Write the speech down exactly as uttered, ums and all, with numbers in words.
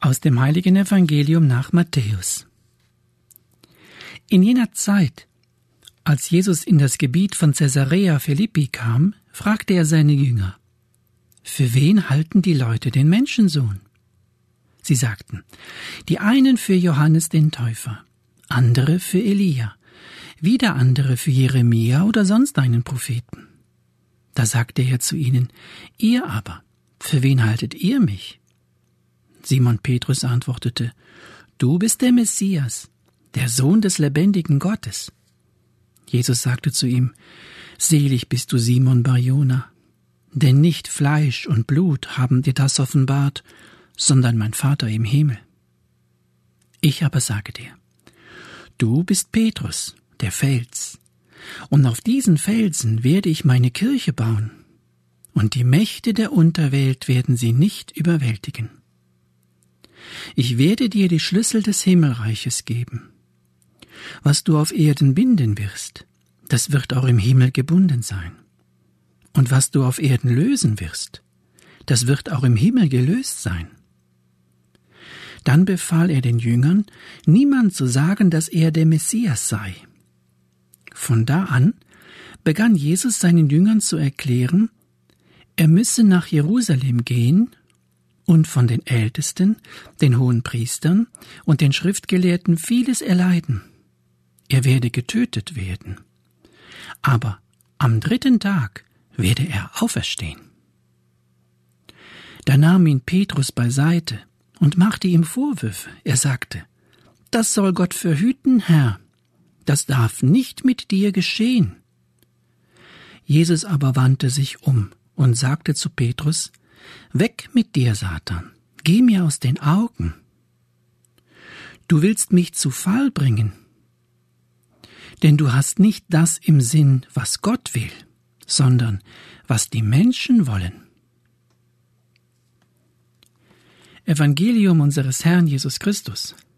Aus dem heiligen Evangelium nach Matthäus. In jener Zeit, als Jesus in das Gebiet von Caesarea Philippi kam, fragte er seine Jünger: Für wen halten die Leute den Menschensohn? Sie sagten, die einen für Johannes den Täufer, andere für Elia, wieder andere für Jeremia oder sonst einen Propheten. Da sagte er zu ihnen: Ihr aber, für wen haltet ihr mich? Simon Petrus antwortete: Du bist der Messias, der Sohn des lebendigen Gottes. Jesus sagte zu ihm: Selig bist du, Simon Bar-Jona, denn nicht Fleisch und Blut haben dir das offenbart, sondern mein Vater im Himmel. Ich aber sage dir: Du bist Petrus, der Fels, und auf diesen Felsen werde ich meine Kirche bauen, und die Mächte der Unterwelt werden sie nicht überwältigen. Ich werde dir die Schlüssel des Himmelreiches geben. Was du auf Erden binden wirst, das wird auch im Himmel gebunden sein. Und was du auf Erden lösen wirst, das wird auch im Himmel gelöst sein. Dann befahl er den Jüngern, niemand zu sagen, dass er der Messias sei. Von da an begann Jesus seinen Jüngern zu erklären, er müsse nach Jerusalem gehen und von den Ältesten, den Hohenpriestern und den Schriftgelehrten vieles erleiden. Er werde getötet werden. Aber am dritten Tag werde er auferstehen. Da nahm ihn Petrus beiseite und machte ihm Vorwürfe. Er sagte: Das soll Gott verhüten, Herr. Das darf nicht mit dir geschehen. Jesus aber wandte sich um und sagte zu Petrus: Weg mit dir, Satan, geh mir aus den Augen. Du willst mich zu Fall bringen, denn du hast nicht das im Sinn, was Gott will, sondern was die Menschen wollen. Evangelium unseres Herrn Jesus Christus.